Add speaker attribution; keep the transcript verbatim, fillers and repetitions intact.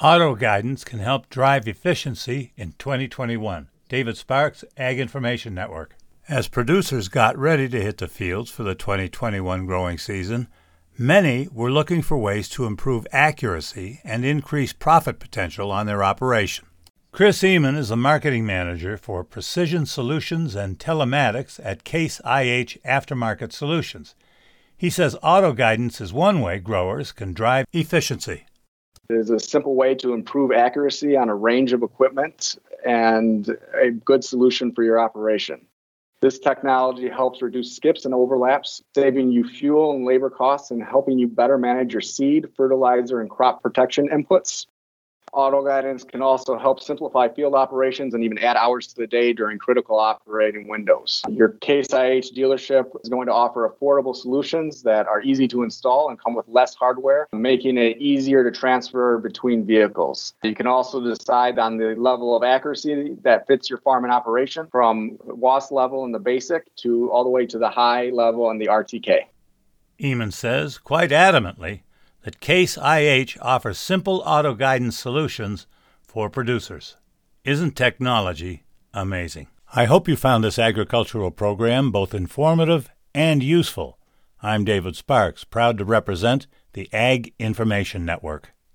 Speaker 1: Auto guidance can help drive efficiency in twenty twenty-one. David Sparks, Ag Information Network. As producers got ready to hit the fields for the twenty twenty-one growing season, many were looking for ways to improve accuracy and increase profit potential on their operation. Chris Eman is a marketing manager for Precision Solutions and Telematics at Case I H Aftermarket Solutions. He says auto guidance is one way growers can drive efficiency.
Speaker 2: It is a simple way to improve accuracy on a range of equipment and a good solution for your operation. This technology helps reduce skips and overlaps, saving you fuel and labor costs and helping you better manage your seed, fertilizer, and crop protection inputs. Auto guidance can also help simplify field operations and even add hours to the day during critical operating windows. Your Case I H dealership is going to offer affordable solutions that are easy to install and come with less hardware, making it easier to transfer between vehicles. You can also decide on the level of accuracy that fits your farm and operation, from W A S level in the basic to all the way to the high level in the R T K.
Speaker 1: Eman says, quite adamantly, that Case I H offers simple auto guidance solutions for producers. Isn't technology amazing? I hope you found this agricultural program both informative and useful. I'm David Sparks, proud to represent the Ag Information Network.